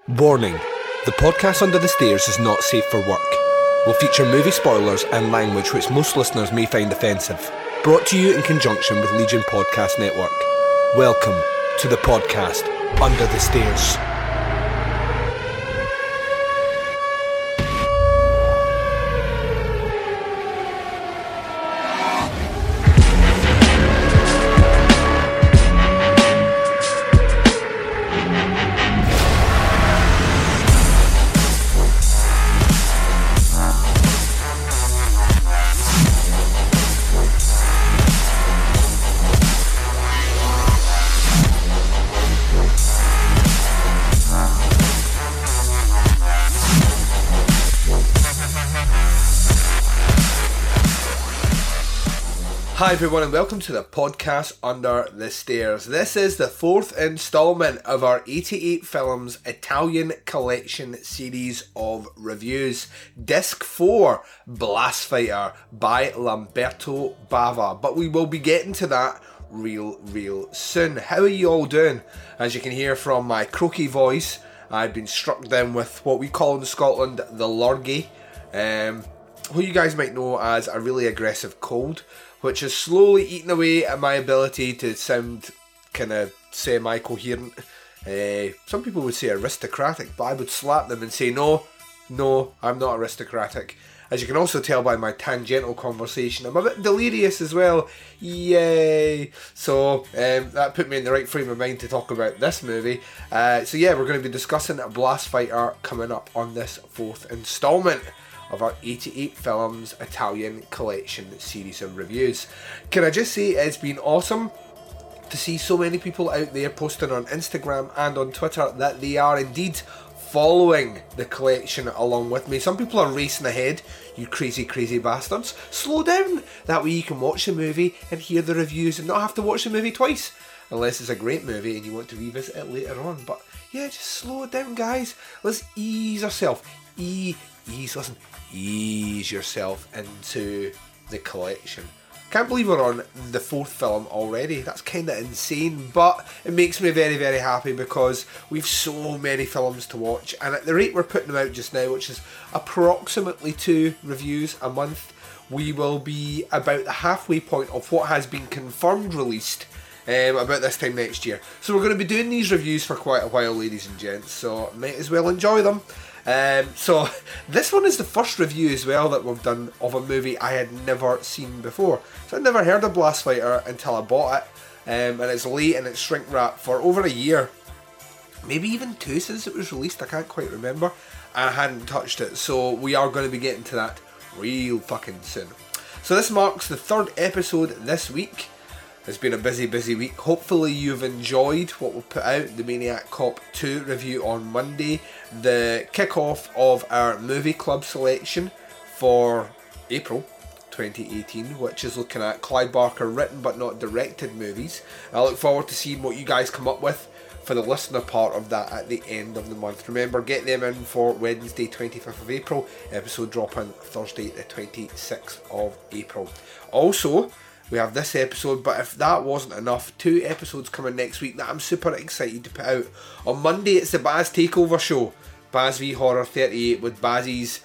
Warning, the podcast Under the Stairs is not safe for work. Will feature movie spoilers and language which most listeners may find offensive. Brought to you in conjunction with Legion Podcast Network. Welcome to the podcast Under the Stairs. Hi everyone and welcome to the podcast Under the Stairs. This is the fourth instalment of our 88 Films Italian Collection series of reviews. Disc 4, Blast Fighter by Lamberto Bava. But we will be getting to that real soon. How are you all doing? As you can hear from my croaky voice, I've been struck down with what we call in Scotland the lurgy. Who you guys might know as a really aggressive cold, which is slowly eating away at my ability to sound kind of semi-coherent. Some people would say aristocratic, but I would slap them and say, no, I'm not aristocratic. As you can also tell by my tangential conversation, I'm a bit delirious as well. Yay! So that put me in the right frame of mind to talk about this movie. We're going to be discussing Blast Fighter coming up on this fourth instalment of our 88 Films Italian Collection series of reviews. Can I just say it's been awesome to see so many people out there posting on Instagram and on Twitter that they are indeed following the collection along with me. Some people are racing ahead, you crazy bastards. Slow down, that way you can watch the movie and hear the reviews and not have to watch the movie twice. Unless it's a great movie and you want to revisit it later on. But yeah, just slow it down guys. Let's ease ourselves. Ease yourself into the collection. Can't believe we're on the fourth film already. That's kind of insane, but it makes me very happy because we've so many films to watch, and at the rate we're putting them out just now, which is approximately 2 reviews a month, we will be about the halfway point of what has been confirmed released about this time next year. So we're going to be doing these reviews for quite a while, ladies and gents, so might as well enjoy them. So this one is the first review as well that we've done of a movie I had never seen before. So I'd never heard of Blast Fighter until I bought it, and it's late and it's shrink wrapped for over a year, maybe even 2 since it was released, I can't quite remember. I hadn't touched it, so we are going to be getting to that real fucking soon. So this marks the 3rd episode this week. It's been a busy week. Hopefully you've enjoyed what we've put out, the Maniac Cop 2 review on Monday, the kick-off of our movie club selection for April 2018, which is looking at Clive Barker written but not directed movies. I look forward to seeing what you guys come up with for the listener part of that at the end of the month. Remember, get them in for Wednesday 25th of April, episode dropping Thursday the 26th of April. Also, we have this episode, but if that wasn't enough, 2 episodes coming next week that I'm super excited to put out. On Monday, it's the Baz Takeover Show, Baz v Horror 38, with Baz's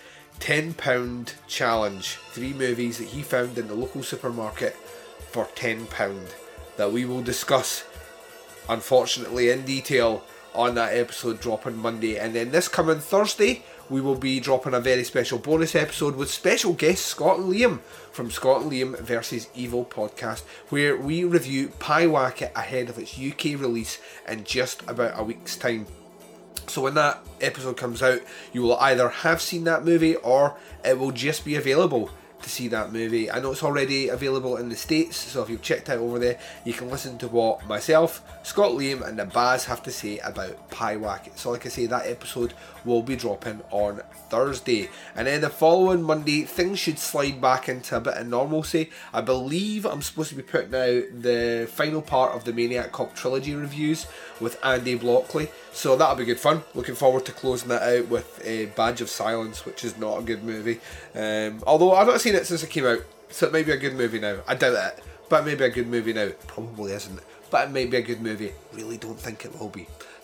£10 challenge. 3 movies that he found in the local supermarket for £10 that we will discuss, unfortunately, in detail on that episode dropping Monday. And then this coming Thursday, we will be dropping a very special bonus episode with special guest Scott and Liam from Scott and Liam vs Evil podcast, where we review Pyewacket ahead of its UK release in just about a week's time. So when that episode comes out, you will either have seen that movie or it will just be available to see that movie. I know it's already available in the States, so if you've checked out over there, you can listen to what myself, Scott Liam and the Baz have to say about Pyewacket. So like I say, that episode will be dropping on Thursday. And then the following Monday, things should slide back into a bit of normalcy. I believe I'm supposed to be putting out the final part of the Maniac Cop trilogy reviews with Andy Blockley. So that'll be good fun. Looking forward to closing that out with Badge of Silence, which is not a good movie. Although I've not seen it since it came out, so it may be a good movie now. I doubt it, but it may be a good movie now. Probably isn't, but it may be a good movie. Really don't think it will be.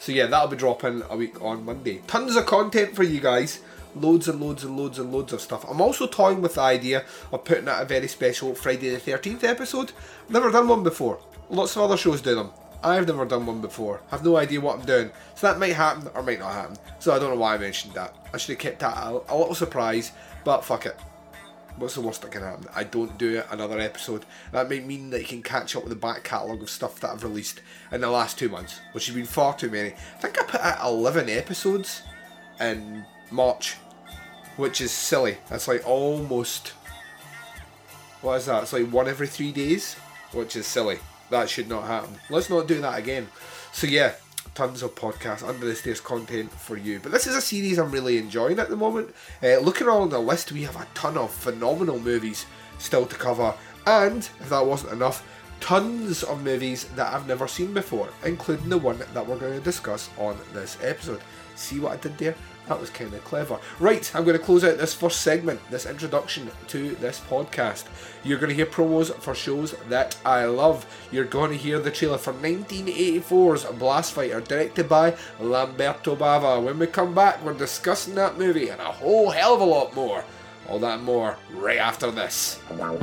So yeah, that'll be dropping a week on Monday. Tons of content for you guys. Loads and loads and loads and loads of stuff. I'm also toying with the idea of putting out a very special Friday the 13th episode. I've never done one before. Lots of other shows do them. I've never done one before. I have no idea what I'm doing. So that might happen or might not happen. So I don't know why I mentioned that. I should have kept that a little surprise, but fuck it. What's the worst that can happen? I don't do another episode. That might mean that you can catch up with the back catalogue of stuff that I've released in the last 2 months, which has been far too many. I think I put out 11 episodes in March, which is silly. That's like almost, what is that? It's like 1 every 3 days, which is silly. That should not happen. Let's not do that again. So yeah, tons of podcasts, under the stairs content for you. But this is a series I'm really enjoying at the moment. Looking on the list, we have a ton of phenomenal movies still to cover. And, if that wasn't enough, tons of movies that I've never seen before, including the one that we're going to discuss on this episode. See what I did there? That was kind of clever. Right, I'm going to close out this first segment, this introduction to this podcast. You're going to hear promos for shows that I love. You're going to hear the trailer for 1984's Blast Fighter, directed by Lamberto Bava. When we come back, we're discussing that movie and a whole hell of a lot more. All that and more right after this.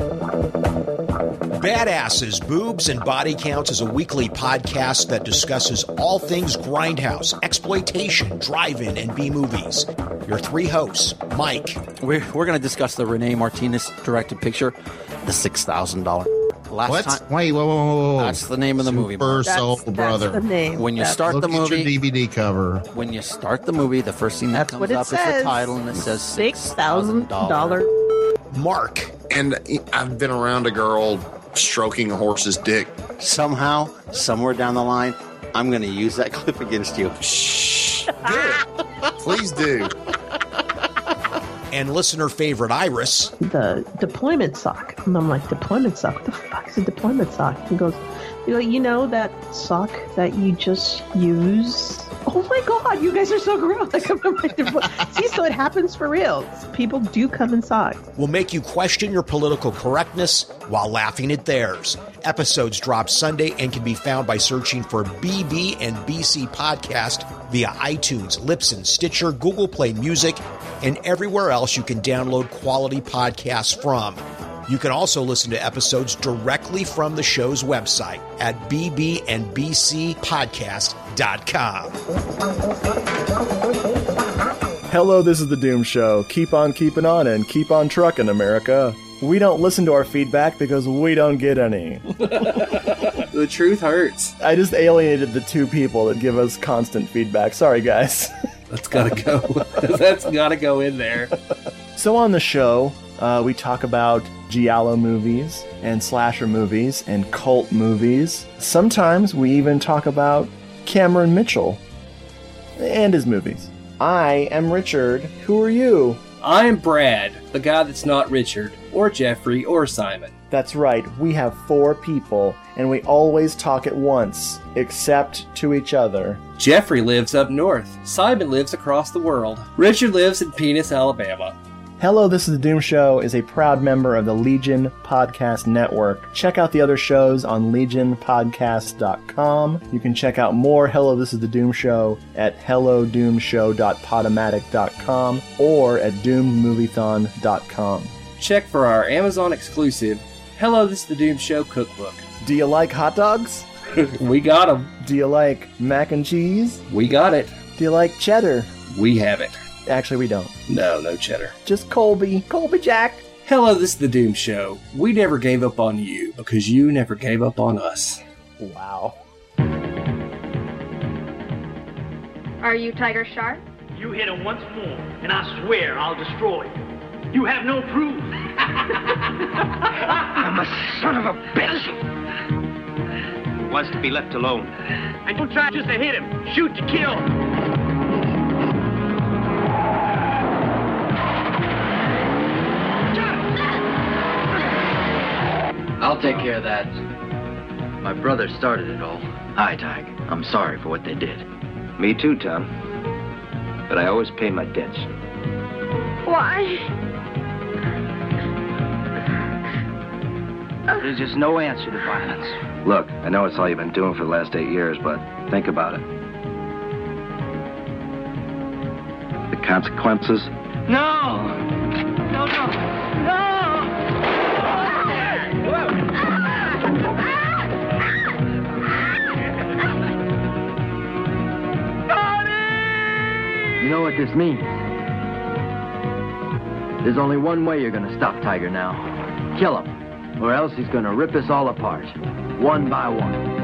Badasses, Boobs, and Body Counts is a weekly podcast that discusses all things grindhouse, exploitation, drive-in, and B-movies. Your 3 hosts, Mike. We're going to discuss the Rene Martinez directed picture, The $6,000. What? Time, Wait, whoa. That's the name of the movie. Super Soul Brother. That's the name. When you start Look the movie, at your DVD cover. when you start the movie, the first thing that That's comes what it up is the says. title, and it says $6,000. Mark. And I've been around a girl stroking a horse's dick. Somehow, somewhere down the line, I'm going to use that clip against you. Shh. Do it. Please do. And listener favorite Iris. The deployment sock. And I'm like, deployment sock? What the fuck is a deployment sock? He goes, you know that sock that you just use? Oh my god, you guys are so gross. Like, see, so it happens for real. People do come in socks. Will make you question your political correctness while laughing at theirs. Episodes drop Sunday and can be found by searching for BB and BC Podcast via iTunes, Libsyn, Stitcher, Google Play Music, and everywhere else you can download quality podcasts from. You can also listen to episodes directly from the show's website at bbnbcpodcast.com. Hello, this is The Doom Show. Keep on keeping on and keep on trucking, America. We don't listen to our feedback because we don't get any. The truth hurts. I just alienated the 2 people that give us constant feedback. Sorry, guys. That's gotta go. That's gotta go in there. So on the show, we talk about giallo movies and slasher movies and cult movies. Sometimes we even talk about Cameron Mitchell and his movies. I am Richard. Who are you? I'm Brad, the guy that's not Richard, or Jeffrey, or Simon. That's right, we have 4 people, and we always talk at once, except to each other. Jeffrey lives up north. Simon lives across the world. Richard lives in Penis, Alabama. Hello, This is the Doom Show is a proud member of the Legion Podcast Network. Check out the other shows on legionpodcast.com. You can check out more Hello, This is the Doom Show at hellodoomshow.podomatic.com or at doomedmoviethon.com. Check for our Amazon exclusive Hello, This is the Doom Show cookbook. Do you like hot dogs? We got them. Do you like mac and cheese? We got it. Do you like cheddar? We have it. Actually, we don't. No cheddar. Just Colby. Colby Jack. Hello, this is the Doom Show. We never gave up on you because you never gave up on us. Wow. Are you Tiger Shark? You hit him once more, and I swear I'll destroy you. You have no proof. I'm a son of a bitch. Wants to be left alone. And don't try just to hit him. Shoot to kill. I'll take care of that. My brother started it all. Hi, Tig. I'm sorry for what they did. Me too, Tom. But I always pay my debts. Why? There's just no answer to violence. Look, I know it's all you've been doing for the last 8 years, but think about it. consequences? No! No, no! No! You know what this means? There's only one way you're gonna stop Tiger now. Kill him, or else he's gonna rip us all apart, one by one.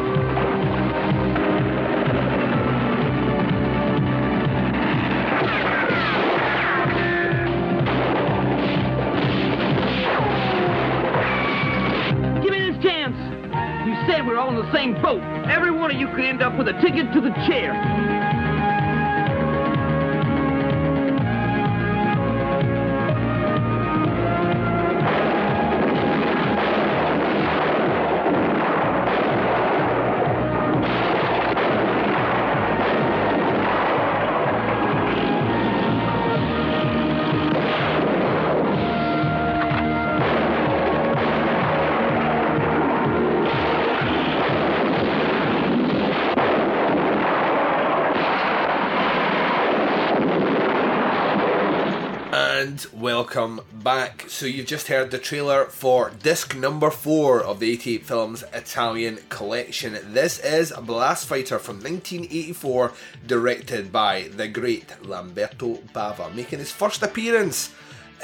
Said we're all in the same boat. Every one of you could end up with a ticket to the chair. And welcome back. So you've just heard the trailer for disc number 4 of the 88 Films Italian collection. This is Blast Fighter from 1984, directed by the great Lamberto Bava, making his first appearance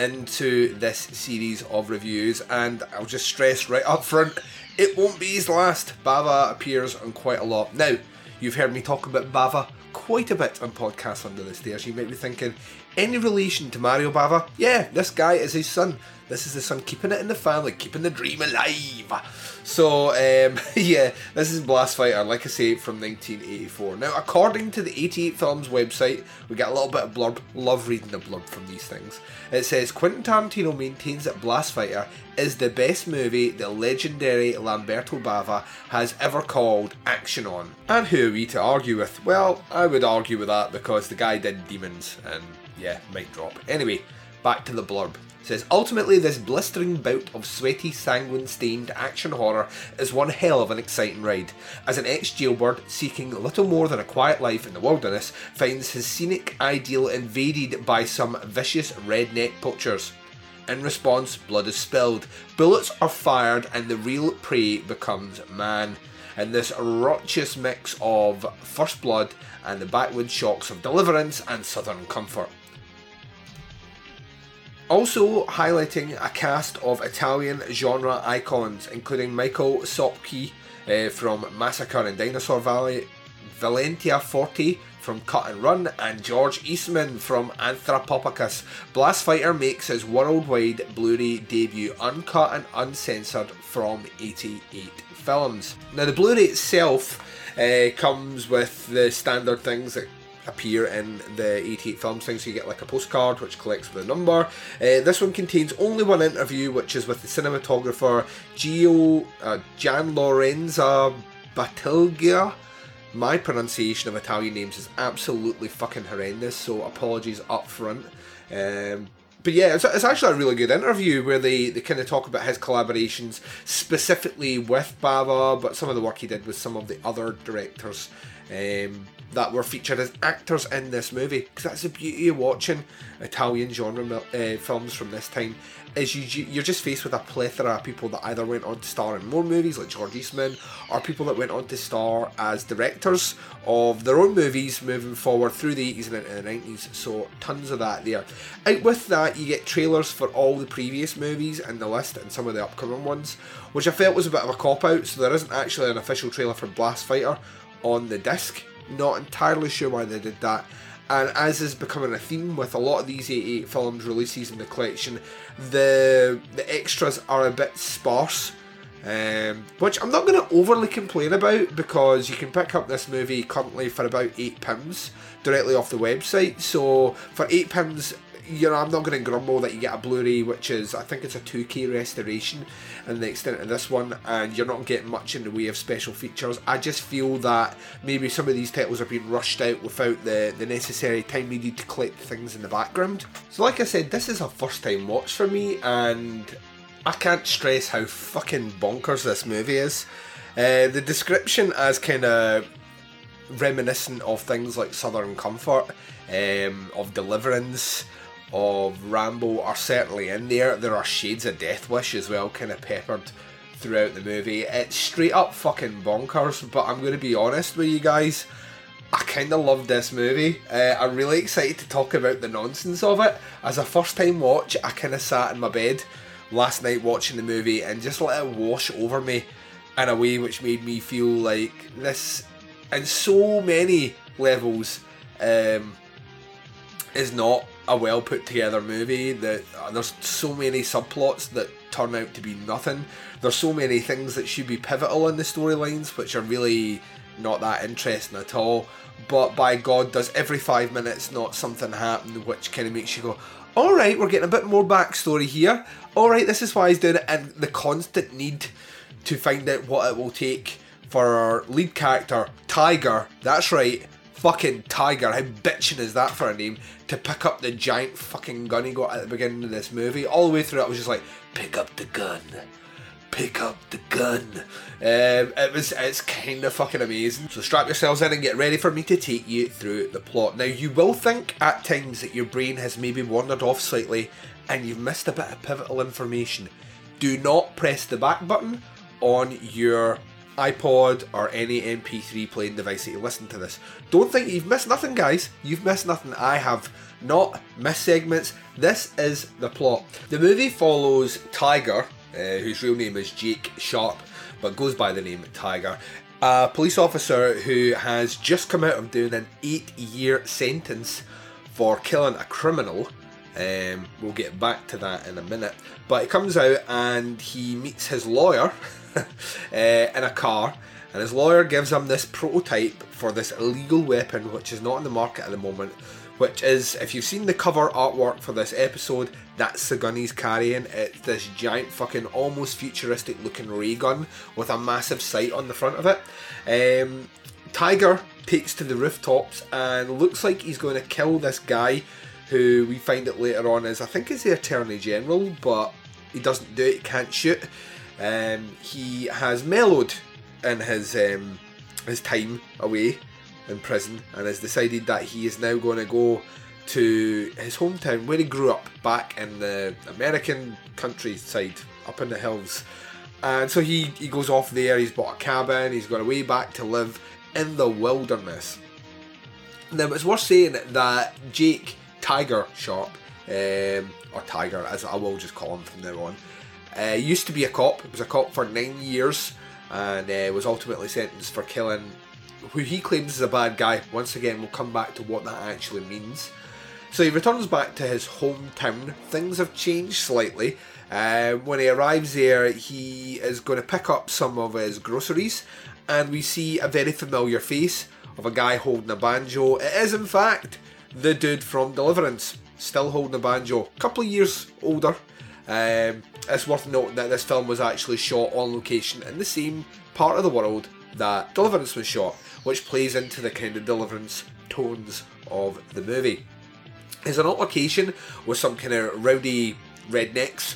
into this series of reviews. And I'll just stress right up front, it won't be his last. Bava appears on quite a lot. Now, you've heard me talk about Bava quite a bit on podcasts under the stairs. You might be thinking, any relation to Mario Bava? Yeah, this guy is his son. This is the son keeping it in the family, keeping the dream alive. So, yeah, this is Blast Fighter, like I say, from 1984. Now, according to the 88 Films website, we get a little bit of blurb. Love reading the blurb from these things. It says, Quentin Tarantino maintains that Blast Fighter is the best movie the legendary Lamberto Bava has ever called action on. And who are we to argue with? Well, I would argue with that because the guy did Demons, and yeah, mic drop. Anyway, back to the blurb. It says, ultimately, this blistering bout of sweaty, sanguine-stained action horror is one hell of an exciting ride, as an ex-jailbird seeking little more than a quiet life in the wilderness finds his scenic ideal invaded by some vicious redneck poachers. In response, blood is spilled, bullets are fired, and the real prey becomes man. In this raucous mix of First Blood and the backwoods shocks of Deliverance and Southern Comfort. Also highlighting a cast of Italian genre icons, including Michael Sopke from Massacre in Dinosaur Valley, Valentia Forte from Cut and Run, and George Eastman from Anthropophagus. Blast Fighter makes his worldwide Blu-ray debut, uncut and uncensored, from 88 Films. Now, the Blu-ray itself comes with the standard things that appear in the 88 Films thing, so you get like a postcard which collects with a number. This one contains only one interview, which is with the cinematographer Gianlorenzo Battaglia. My pronunciation of Italian names is absolutely fucking horrendous, so apologies up front. But yeah, it's actually a really good interview where they kind of talk about his collaborations specifically with Bava, but some of the work he did with some of the other directors that were featured as actors in this movie. Because that's the beauty of watching Italian genre films from this time, is you're just faced with a plethora of people that either went on to star in more movies like George Eastman, or people that went on to star as directors of their own movies moving forward through the 80s and into the 90s, so tons of that there. Out with that, you get trailers for all the previous movies in the list and some of the upcoming ones, which I felt was a bit of a cop-out, so there isn't actually an official trailer for Blast Fighter on the disc. Not entirely sure why they did that. And as is becoming a theme with a lot of these 88 Films releases in the collection, the extras are a bit sparse, which I'm not going to overly complain about, because you can pick up this movie currently for about £8 directly off the website. So for £8, you know, I'm not going to grumble that you get a Blu-ray, which is, I think it's a 2K restoration in the extent of this one, and you're not getting much in the way of special features. I just feel that maybe some of these titles are being rushed out without the necessary time needed to collect things in the background. So like I said, this is a first time watch for me, and I can't stress how fucking bonkers this movie is. The description as kind of reminiscent of things like Southern Comfort, of Deliverance, of Rambo are certainly in there. There are shades of Death Wish as well, kind of peppered throughout the movie. It's straight up fucking bonkers, but I'm going to be honest with you guys, I kind of loved this movie. I'm really excited to talk about the nonsense of it. As a first time watch, I kind of sat in my bed last night watching the movie and just let it wash over me in a way which made me feel like this, in so many levels, is not a well put together movie. That there's so many subplots that turn out to be nothing. There's so many things that should be pivotal in the storylines which are really not that interesting at all. But by God, does every 5 minutes not something happen which kind of makes you go, alright, we're getting a bit more backstory here. Alright, this is why he's doing it. And the constant need to find out what it will take for our lead character, Tiger, that's right, fucking Tiger, how bitchin' is that for a name, to pick up the giant fucking gun he got at the beginning of this movie. All the way through it, I was just like, pick up the gun. Pick up the gun. It's kind of fucking amazing. So strap yourselves in and get ready for me to take you through the plot. Now, you will think at times that your brain has maybe wandered off slightly and you've missed a bit of pivotal information. Do not press the back button on your iPod or any MP3 playing device that you listen to this. Don't think you've missed nothing, guys. You've missed nothing. I have not missed segments. This is the plot. The movie follows Tiger, whose real name is Jake Sharp, but goes by the name Tiger, a police officer who has just come out of doing an 8-year sentence for killing a criminal. We'll get back to that in a minute. But he comes out and he meets his lawyer in a car, and his lawyer gives him this prototype for this illegal weapon which is not on the market at the moment, which is, if you've seen the cover artwork for this episode, that's the gun he's carrying. It's this giant fucking almost futuristic looking ray gun with a massive sight on the front of it. Tiger takes to the rooftops and looks like he's going to kill this guy who we find out later on is, I think is the Attorney General, but he doesn't do it, he can't shoot. He has mellowed in his time away in prison and has decided that he is now going to go to his hometown where he grew up, back in the American countryside up in the hills. And so he goes off there, he's bought a cabin, he's gone away back to live in the wilderness. Now it's worth saying that Jake Tiger Sharp, or Tiger as I will just call him from now on, used to be a cop. He was a cop for 9 years and was ultimately sentenced for killing who he claims is a bad guy. Once again, we'll come back to what that actually means. So he returns back to his hometown. Things have changed slightly. When he arrives there, he is going to pick up some of his groceries, and we see a very familiar face of a guy holding a banjo. It is in fact the dude from Deliverance, still holding a banjo, a couple of years older. It's worth noting that this film was actually shot on location in the same part of the world that Deliverance was shot, which plays into the kind of Deliverance tones of the movie. There's an altercation with some kind of rowdy rednecks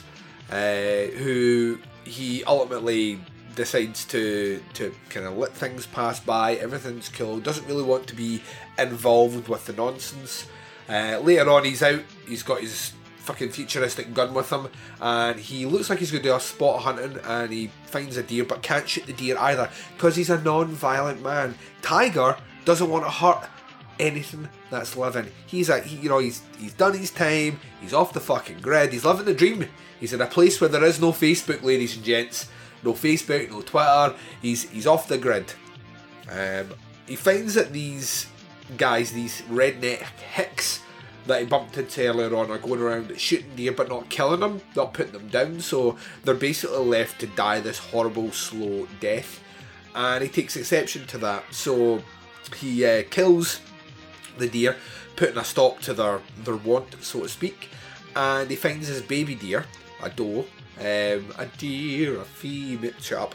who he ultimately decides to kind of let things pass by. Everything's cool, doesn't really want to be involved with the nonsense. Later on he's out, he's got his fucking futuristic gun with him, and he looks like he's going to do a spot hunting, and he finds a deer but can't shoot the deer either because he's a non-violent man. Tiger doesn't want to hurt anything that's living. He's done his time, he's off the fucking grid, he's living the dream. He's in a place where there is no Facebook, ladies and gents. No Facebook, no Twitter, he's off the grid. He finds that these guys, these redneck hicks that he bumped into earlier on, are going around shooting deer but not killing them, not putting them down, so they're basically left to die this horrible slow death, and he takes exception to that. So he kills the deer, putting a stop to their want, so to speak, and he finds his baby deer, a doe, a deer, a female, shut up.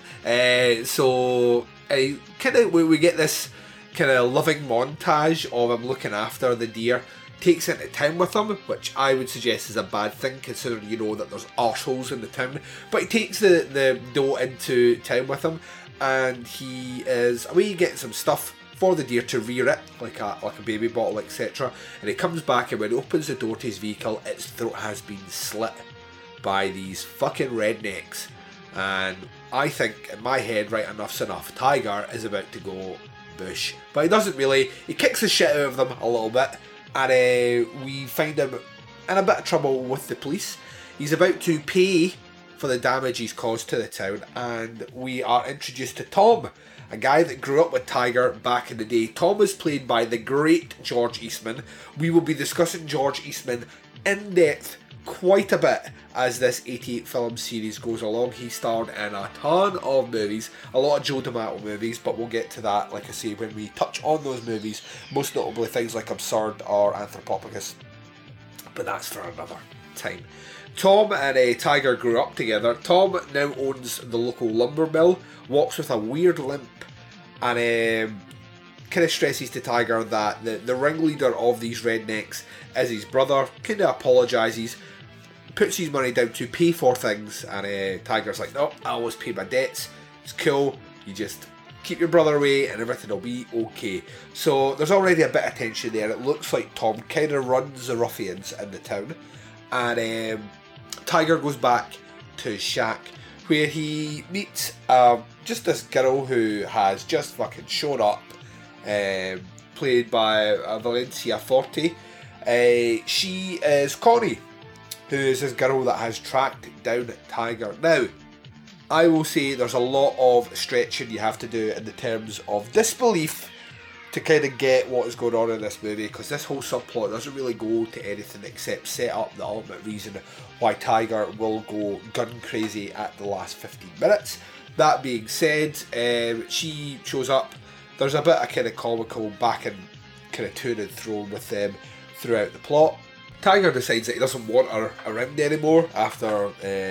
So we get this kind of loving montage of him looking after the deer, takes it into town with him, which I would suggest is a bad thing considering you know that there's arseholes in the town, but he takes the doe into town with him, and he is away getting some stuff for the deer to rear it like a baby bottle, etc. And he comes back, and when he opens the door to his vehicle, its throat has been slit by these fucking rednecks. And I think in my head, right, enough's enough. Tiger is about to go bush, but he doesn't really. He kicks the shit out of them a little bit, and we find him in a bit of trouble with the police. He's about to pay for the damage he's caused to the town, and we are introduced to Tom, a guy that grew up with Tiger back in the day. Tom is played by the great George Eastman. We will be discussing George Eastman in depth quite a bit as this 88 film series goes along. He starred in a ton of movies, a lot of Joe D'Amato movies, but we'll get to that, like I say, when we touch on those movies, most notably things like Absurd or Anthropophagus, but that's for another time. Tom and Tiger grew up together. Tom now owns the local lumber mill, walks with a weird limp, and kind of stresses to Tiger that the ringleader of these rednecks is his brother. Kind of apologises, puts his money down to pay for things, and Tiger's like, no, I always pay my debts. It's cool, you just keep your brother away and everything will be okay. So there's already a bit of tension there. It looks like Tom kind of runs the ruffians in the town, and Tiger goes back to his shack where he meets just this girl who has just fucking shown up, played by Valencia Forte. She is Connie, who is this girl that has tracked down Tiger. Now, I will say there's a lot of stretching you have to do in the terms of disbelief to kind of get what is going on in this movie, because this whole subplot doesn't really go to anything except set up the ultimate reason why Tiger will go gun crazy at the last 15 minutes. That being said, she shows up. There's a bit of kind of comical back and kind of to and fro with them throughout the plot. Tiger decides that he doesn't want her around anymore after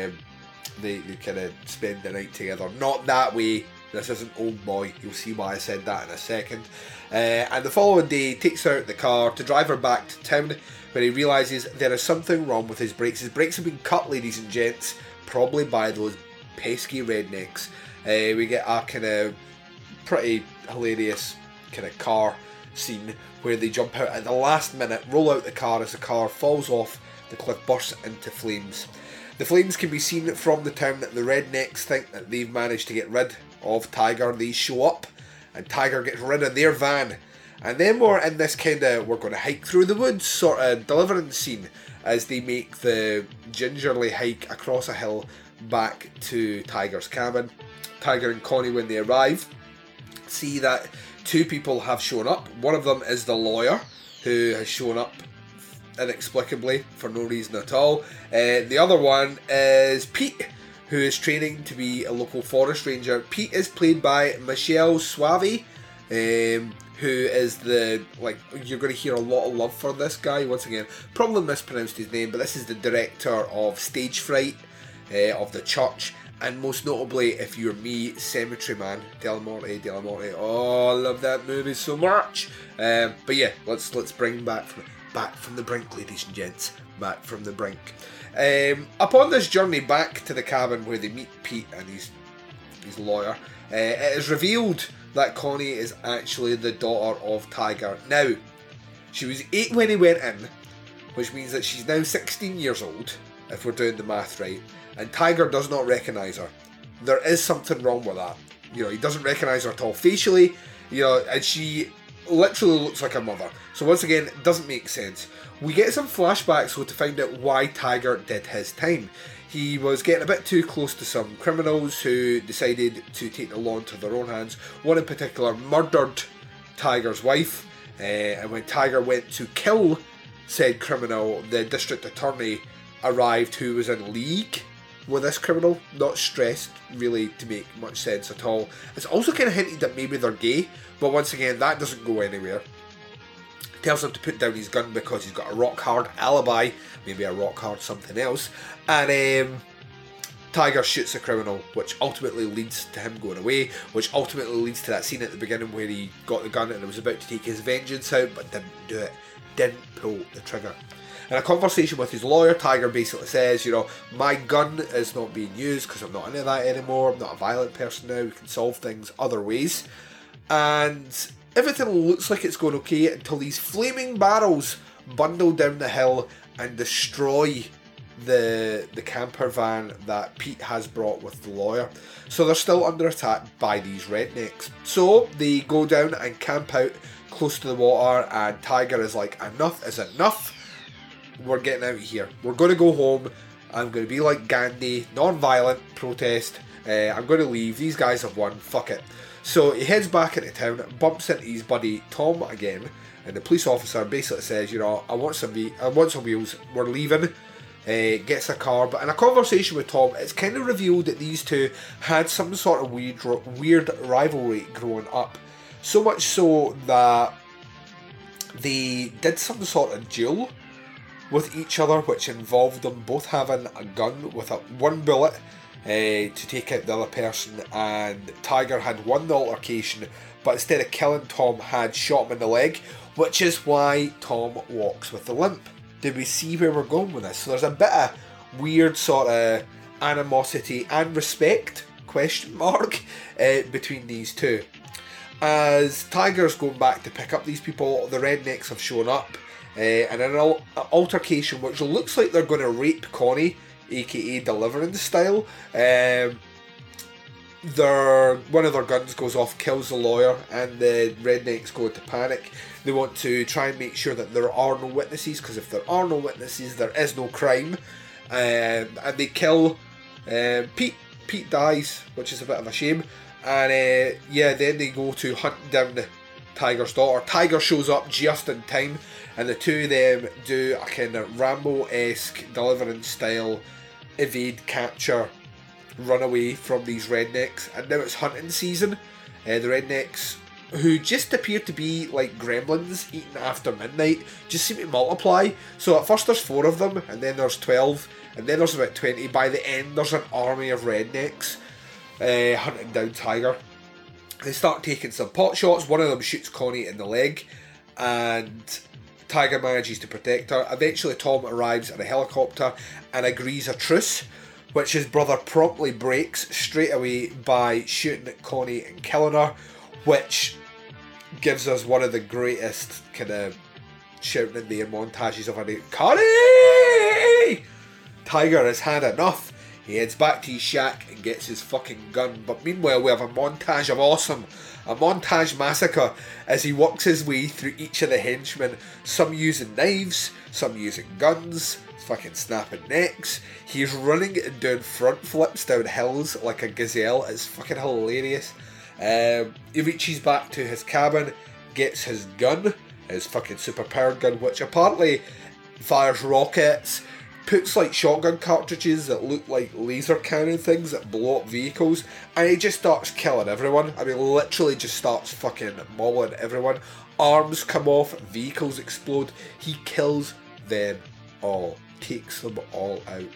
they kind of spend the night together. Not that way. This isn't Old Boy. You'll see why I said that in a second. And the following day, he takes her out of the car to drive her back to town, where he realises there is something wrong with his brakes. His brakes have been cut, ladies and gents, probably by those pesky rednecks. We get a kind of pretty hilarious kind of car scene where they jump out at the last minute, roll out the car as the car falls off the cliff, bursts into flames. The flames can be seen from the town. The rednecks think that they've managed to get rid of Tiger. They show up and Tiger gets rid of their van, and then we're in this kind of we're going to hike through the woods sort of deliverance scene as they make the gingerly hike across a hill back to Tiger's cabin. Tiger and Connie, when they arrive, see that two people have shown up. One of them is the lawyer, who has shown up inexplicably for no reason at all. The other one is Pete, who is training to be a local forest ranger. Pete is played by Michelle Suave, who is you're going to hear a lot of love for this guy. Once again, probably mispronounced his name, but this is the director of Stage Fright, of The Church, and most notably, if you're me, Cemetery Man, Del Morte. Oh, I love that movie so much. But yeah, let's bring back from the brink, ladies and gents, back from the brink. Upon this journey back to the cabin where they meet Pete and his lawyer, it is revealed that Connie is actually the daughter of Tiger. Now, she was 8 when he went in, which means that she's now 16 years old, if we're doing the math right, and Tiger does not recognise her. There is something wrong with that. You know, he doesn't recognise her at all facially, you know, and she literally looks like a mother. So once again, it doesn't make sense. We get some flashbacks to find out why Tiger did his time. He was getting a bit too close to some criminals who decided to take the law into their own hands. One in particular murdered Tiger's wife, and when Tiger went to kill said criminal, the district attorney arrived, who was in league with this criminal. Not stressed really to make much sense at all. It's also kind of hinted that maybe they're gay, but once again, that doesn't go anywhere. Tells him to put down his gun because he's got a rock hard alibi, maybe a rock hard something else, and Tiger shoots the criminal, which ultimately leads to him going away, which ultimately leads to that scene at the beginning where he got the gun and was about to take his vengeance out, but didn't do it, didn't pull the trigger. In a conversation with his lawyer, Tiger basically says, you know, my gun is not being used because I'm not into that anymore, I'm not a violent person now, we can solve things other ways. And Everything looks like it's going okay until these flaming barrels bundle down the hill and destroy the camper van that Pete has brought with the lawyer. So they're still under attack by these rednecks. So they go down and camp out close to the water, and Tiger is like, enough is enough. We're getting out of here. We're going to go home. I'm going to be like Gandhi, non-violent protest. I'm going to leave. These guys have won. Fuck it. So he heads back into town, bumps into his buddy Tom again, and the police officer basically says, you know, I want some wheels. We're leaving. Gets a car, but in a conversation with Tom, it's kind of revealed that these two had some sort of weird rivalry growing up. So much so that they did some sort of duel with each other, which involved them both having a gun with one bullet to take out the other person, and Tiger had won the altercation, but instead of killing Tom, had shot him in the leg, which is why Tom walks with the limp. Did we see where we're going with this? So there's a bit of weird sort of animosity and respect, between these two. As Tiger's going back to pick up these people, the rednecks have shown up, and in an altercation which looks like they're going to rape Connie, aka Deliverance style. One of their guns goes off, kills the lawyer, and the rednecks go into panic. They want to try and make sure that there are no witnesses, because if there are no witnesses, there is no crime. And they kill Pete. Pete dies, which is a bit of a shame. And then they go to hunt down Tiger's daughter. Tiger shows up just in time, and the two of them do a kind of Rambo-esque Deliverance style evade, capture, run away from these rednecks. And now it's hunting season. The rednecks, who just appear to be like gremlins eating after midnight, just seem to multiply. So at first there's 4 of them, and then there's 12, and then there's about 20. By the end there's an army of rednecks hunting down Tiger. They start taking some pot shots. One of them shoots Connie in the leg, and Tiger manages to protect her. Eventually Tom arrives in a helicopter and agrees a truce, which his brother promptly breaks straight away by shooting at Connie and killing her, which gives us one of the greatest kind of shouting in the air montages of a name. Connie! Tiger has had enough. He heads back to his shack and gets his fucking gun. But meanwhile, we have a montage of awesome. A montage massacre as he works his way through each of the henchmen. Some using knives, some using guns, fucking snapping necks. He's running and doing front flips down hills like a gazelle. It's fucking hilarious. He reaches back to his cabin, gets his gun, his fucking super powered gun, which apparently fires rockets, puts like shotgun cartridges that look like laser cannon things that blow up vehicles, and he just starts killing everyone. I mean, literally just starts fucking mauling everyone. Arms come off, vehicles explode. He kills them all, takes them all out.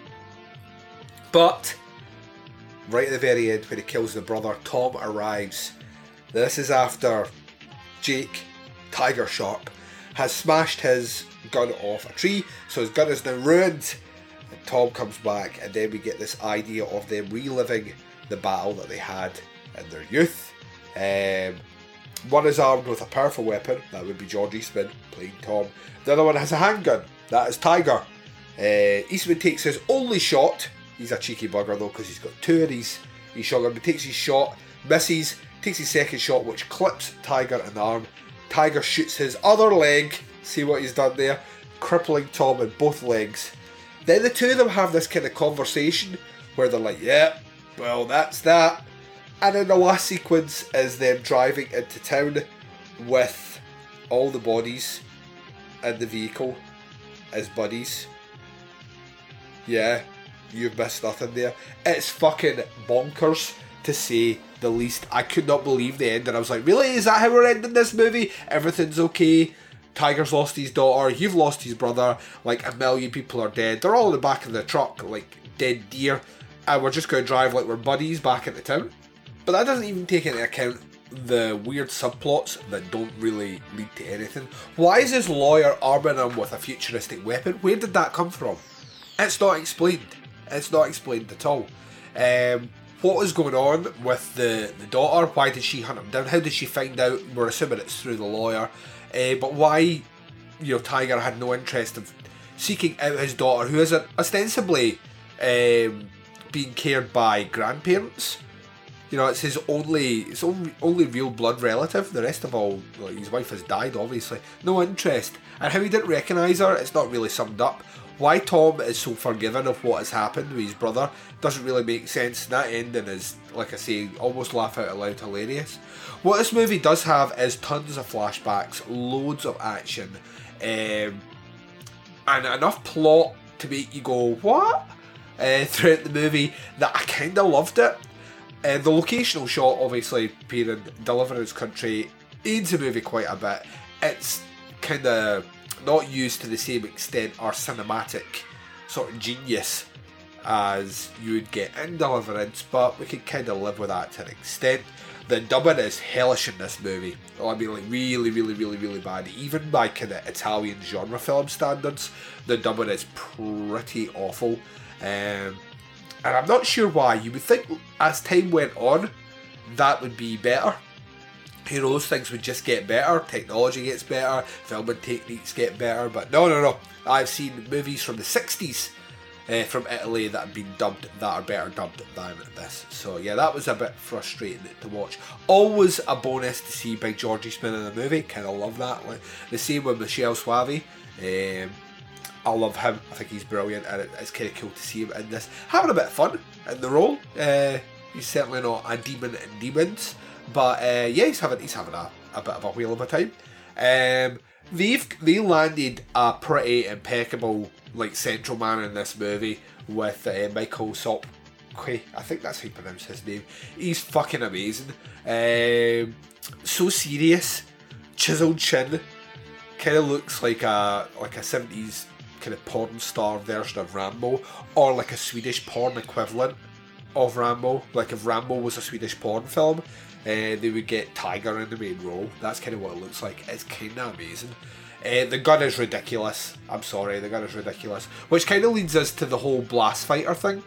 But right at the very end, when he kills the brother, Tom arrives. This is after Jake, Tiger Sharp, has smashed his gun off a tree, so his gun is now ruined. And Tom comes back, and then we get this idea of them reliving the battle that they had in their youth. One is armed with a powerful weapon, that would be George Eastman playing Tom. The other one has a handgun, that is Tiger. Eastman takes his only shot. He's a cheeky bugger though, because he's got 2 of these shotgun. He takes his shot, misses, takes his second shot, which clips Tiger in the arm. Tiger shoots his other leg. See what he's done there? Crippling Tom in both legs. Then the two of them have this kind of conversation where they're like, yeah, well, that's that. And then the last sequence is them driving into town with all the bodies in the vehicle as buddies. Yeah, you've missed nothing there. It's fucking bonkers, to say the least. I could not believe the end, and I was like, really? Is that how we're ending this movie? Everything's okay. Tiger's lost his daughter, you've lost his brother, like 1 million people are dead. They're all in the back of the truck, like dead deer, and we're just going to drive like we're buddies back into town. But that doesn't even take into account the weird subplots that don't really lead to anything. Why is his lawyer arming him with a futuristic weapon? Where did that come from? It's not explained. It's not explained at all. what was going on with the daughter. Why did she hunt him down? How did she find out? We're assuming it's through the lawyer. But why, Tiger had no interest of seeking out his daughter, who is ostensibly being cared by grandparents. It's his only real blood relative. The rest of all, his wife has died, obviously. No interest. And how he didn't recognise her, it's not really summed up. Why Tom is so forgiving of what has happened with his brother doesn't really make sense. That ending is, like I say, almost laugh out loud hilarious. What this movie does have is tons of flashbacks, loads of action, and enough plot to make you go, what? Throughout the movie, that I kind of loved it. The locational shot, obviously, appearing Deliverance Country, aids the movie quite a bit. It's kind of not used to the same extent or cinematic sort of genius as you would get in Deliverance, but we can kind of live with that to an extent. The dubbing is hellish in this movie. Really, really, really, really bad. Even by kind of Italian genre film standards, the dubbing is pretty awful. And I'm not sure why. You would think as time went on, that would be better. Those things would just get better. Technology gets better, filming techniques get better. But no. I've seen movies from the 60s from Italy that have been dubbed that are better dubbed than this. So yeah, that was a bit frustrating to watch. Always a bonus to see Big George Eastman in a movie. Kind of love that. The same with Michelle Suave. I love him. I think he's brilliant, and it's kind of cool to see him in this, having a bit of fun in the role. He's certainly not a demon in Demons, but yeah, he's having a bit of a whale of a time. They landed a pretty impeccable central man in this movie with Michael Sopke. I think that's how you pronounce his name. He's fucking amazing. So serious, chiseled chin, kind of looks like a 70s kind of porn star version of Rambo, or like a Swedish porn equivalent of Rambo. Like if Rambo was a Swedish porn film, they would get Tiger in the main role. That's kind of what it looks like. It's kind of amazing. The gun is ridiculous. I'm sorry, the gun is ridiculous. Which kind of leads us to the whole Blast Fighter thing.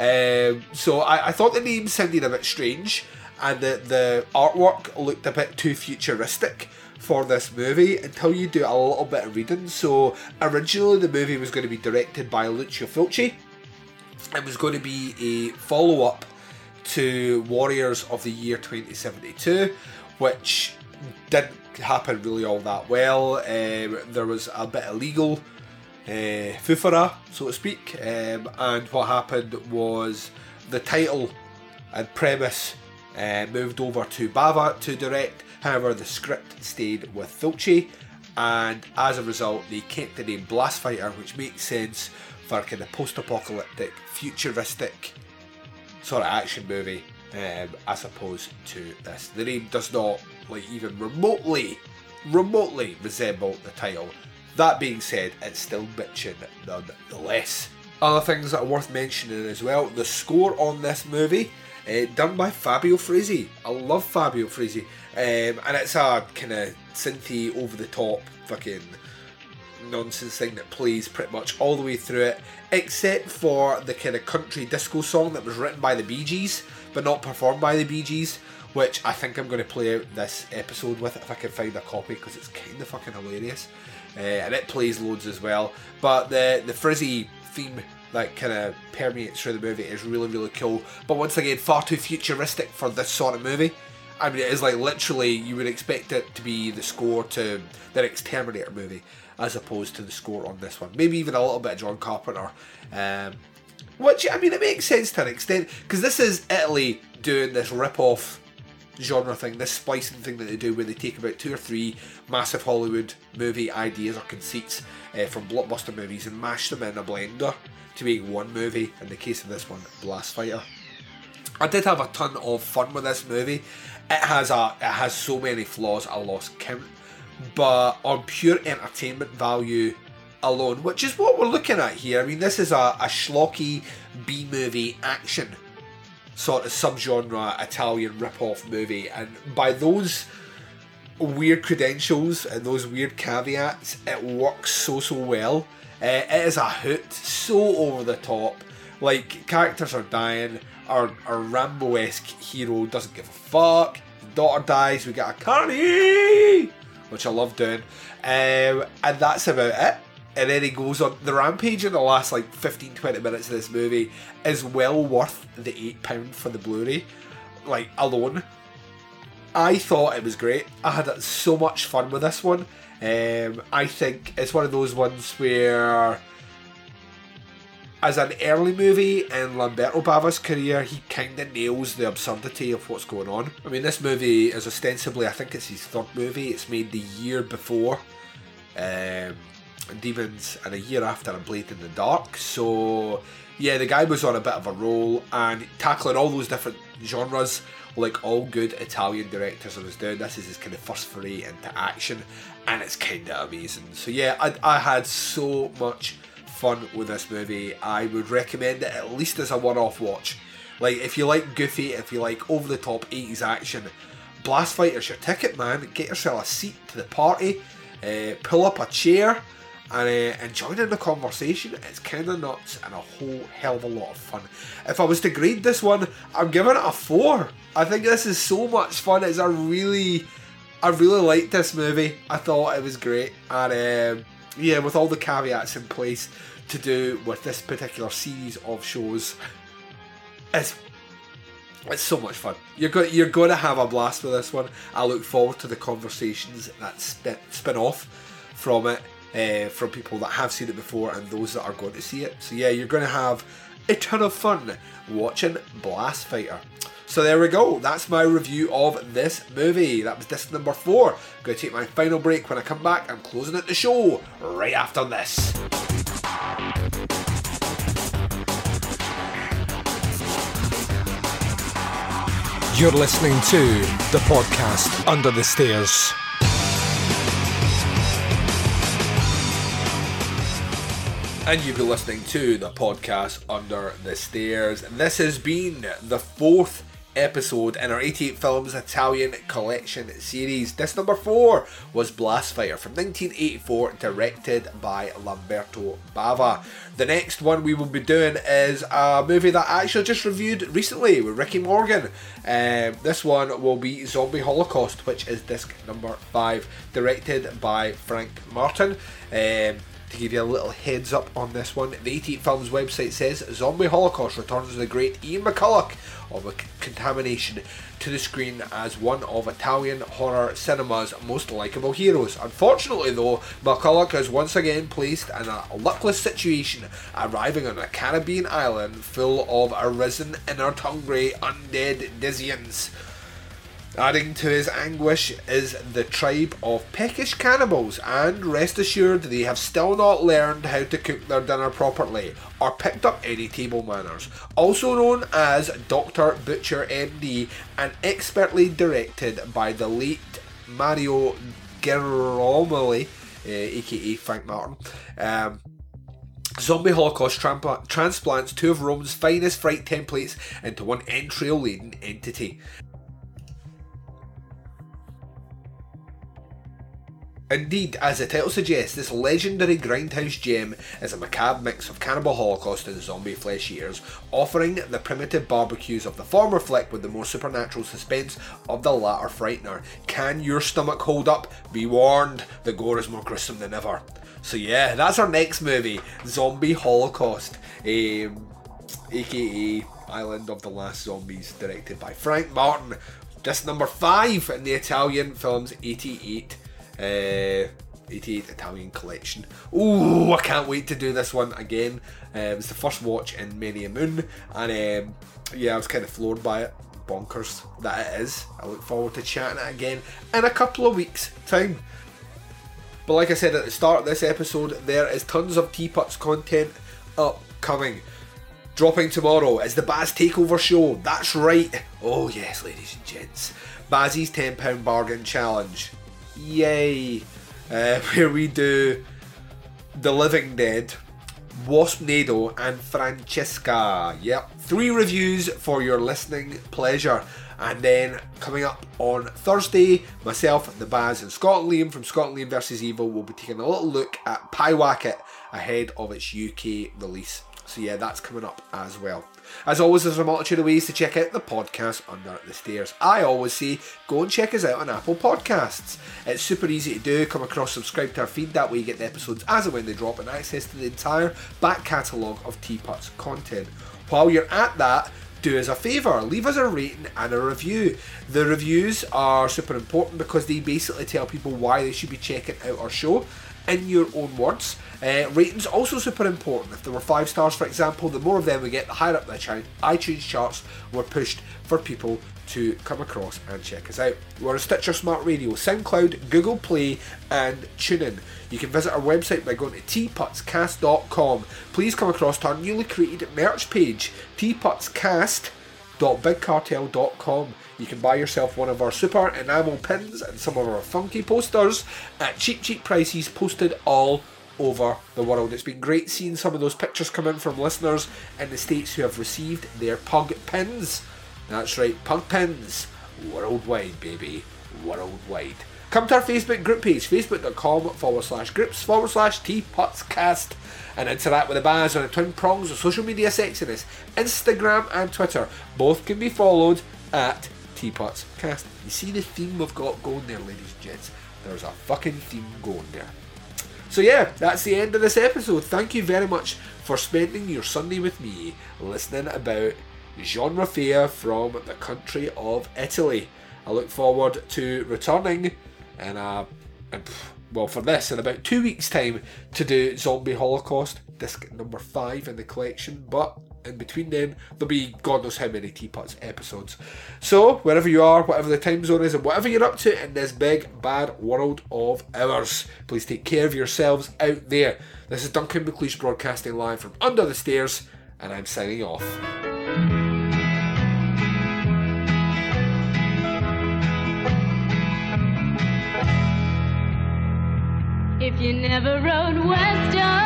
So I thought the name sounded a bit strange, and the artwork looked a bit too futuristic for this movie until you do a little bit of reading. So originally the movie was going to be directed by Lucio Fulci. It was going to be a follow-up to Warriors of the Year 2072, which didn't happen really all that well. There was a bit of legal fufara, so to speak, and what happened was the title and premise moved over to Bava to direct. However, the script stayed with Fulci, and as a result they kept the name Blast Fighter, which makes sense for a kind of post-apocalyptic, futuristic sort of action movie, as opposed to this. The name does not even remotely resemble the title. That being said, it's still bitchin' nonetheless. Other things that are worth mentioning as well, the score on this movie, done by Fabio Frizzi. I love Fabio Frizzi. And it's a kind of synthy, over-the-top fucking nonsense thing that plays pretty much all the way through it, except for the kind of country disco song that was written by the Bee Gees, but not performed by the Bee Gees, which I think I'm going to play out this episode with if I can find a copy, because it's kind of fucking hilarious. And it plays loads as well. But the Frizzy theme that kind of permeates through the movie is really, really cool. But once again, far too futuristic for this sort of movie. I mean, it is literally, you would expect it to be the score to the next Terminator movie, as opposed to the score on this one. Maybe even a little bit of John Carpenter. Which, I mean, it makes sense to an extent, because this is Italy doing this rip-off genre thing, this splicing thing that they do, where they take about 2 or 3 massive Hollywood movie ideas or conceits from blockbuster movies and mash them in a blender to make one movie. In the case of this one, Blast Fighter. I did have a ton of fun with this movie. It has so many flaws I lost count, but on pure entertainment value alone, which is what we're looking at here. I mean, this is a schlocky B-movie action sort of subgenre Italian rip-off movie, and by those weird credentials and those weird caveats, it works so well. It is a hoot, so over the top. Like, characters are dying, our Rambo-esque hero doesn't give a fuck, his daughter dies, we get a Carney, which I love doing, and that's about it. And then he goes on. The rampage in the last like 15-20 minutes of this movie is well worth the £8 for the Blu-ray, like, alone. I thought it was great. I had so much fun with this one. I think it's one of those ones where, as an early movie in Lamberto Bava's career, he kind of nails the absurdity of what's going on. I mean, this movie is ostensibly, I think it's his third movie. It's made the year before Demons and a year after A Blade in the Dark. So yeah, the guy was on a bit of a roll and tackling all those different genres like all good Italian directors was doing. This is his kind of first foray into action, and it's kind of amazing. So yeah, I had so much fun with this movie. I would recommend it at least as a one-off watch. Like, if you like goofy, if you like over-the-top 80s action, Blast Fighter's your ticket, man. Get yourself a seat to the party, pull up a chair, and join in the conversation. It's kind of nuts and a whole hell of a lot of fun. If I was to grade this one, I'm giving it a 4. I think this is so much fun. I really liked this movie. I thought it was great, and yeah, with all the caveats in place to do with this particular series of shows, it's so much fun. You're going to have a blast with this one. I look forward to the conversations that spin off from it. From people that have seen it before and those that are going to see it. So yeah, you're going to have a ton of fun watching Blast Fighter. So there we go, that's my review of this movie. That was disc number 4. I'm going to take my final break. When I come back, I'm closing out the show right after this. You're listening to the podcast Under the Stairs. And you've been listening to the podcast Under the Stairs. This has been the 4th episode in our 88 Films Italian Collection series. Disc number 4 was Blast Fighter from 1984, directed by Lamberto Bava. The next one we will be doing is a movie that I actually just reviewed recently with Ricky Morgan. This one will be Zombie Holocaust, which is disc number 5, directed by Frank Martin. To give you a little heads up on this one, the 88 Films website says Zombie Holocaust returns the great Ian McCulloch of Contamination to the screen as one of Italian horror cinema's most likeable heroes. Unfortunately though, McCulloch is once again placed in a luckless situation, arriving on a Caribbean island full of arisen, inert-hungry, undead Dizians. Adding to his anguish is the tribe of peckish cannibals, and rest assured they have still not learned how to cook their dinner properly or picked up any table manners. Also known as Dr. Butcher MD and expertly directed by the late Mario Girolamo, aka Frank Martin. Zombie Holocaust transplants 2 of Rome's finest fright templates into one entrail-laden entity. Indeed, as the title suggests, this legendary grindhouse gem is a macabre mix of Cannibal Holocaust and zombie flesh eaters, offering the primitive barbecues of the former flick with the more supernatural suspense of the latter frightener. Can your stomach hold up? Be warned, the gore is more gruesome than ever. So yeah, that's our next movie, Zombie Holocaust, aka Island of the Last Zombies, directed by Frank Martin. Disc number 5 in the Italian Films 88 Italian Collection. Ooh, I can't wait to do this one again. It was the first watch in many a moon, and yeah, I was kind of floored by it. Bonkers that it is. I look forward to chatting it again in a couple of weeks' time. But like I said at the start of this episode, there is tons of Teapots content upcoming. Dropping tomorrow is the Baz Takeover Show. That's right. Oh yes, ladies and gents. Bazzy's £10 Bargain Challenge. Yay! Where we do The Living Dead, Waspnado and Francesca. Yep, 3 reviews for your listening pleasure. And then coming up on Thursday, myself, the Baz and Scott and Liam from Scott and Liam vs Evil will be taking a little look at Pyewacket ahead of its UK release. So yeah, that's coming up as well. As always, there's a multitude of ways to check out the podcast Under the Stairs. I always say, go and check us out on Apple Podcasts. It's super easy to do. Come across, subscribe to our feed. That way you get the episodes as and when they drop and access to the entire back catalogue of Teapot's content. While you're at that, do us a favour, leave us a rating and a review. The reviews are super important because they basically tell people why they should be checking out our show in your own words. Ratings also super important. If there were 5 stars, for example, the more of them we get, the higher up the iTunes charts we're pushed for people to come across and check us out. We're on Stitcher Smart Radio, SoundCloud, Google Play and TuneIn. You can visit our website by going to teapotscast.com. Please come across to our newly created merch page, teapotscast.bigcartel.com. You can buy yourself one of our super enamel pins and some of our funky posters at cheap prices, posted all over the world. It's been great seeing some of those pictures come in from listeners in the States who have received their pug pins. That's right, pug pins. Worldwide, baby. Worldwide. Come to our Facebook group page, facebook.com/groups/teapotscast, and interact with the Baz on the twin prongs of social media sexiness, Instagram and Twitter. Both can be followed at Teapotscast. You see the theme we've got going there, ladies and gents? There's a fucking theme going there. So yeah, that's the end of this episode. Thank you very much for spending your Sunday with me, listening about genre fare from the country of Italy. I look forward to returning for this in about 2 weeks' time to do Zombie Holocaust, disc number 5 in the collection, but in between then, there'll be God knows how many Teapots episodes. So, wherever you are, whatever the time zone is, and whatever you're up to in this big, bad world of ours, please take care of yourselves out there. This is Duncan McLeish broadcasting live from Under the Stairs, and I'm signing off. If you never rode west of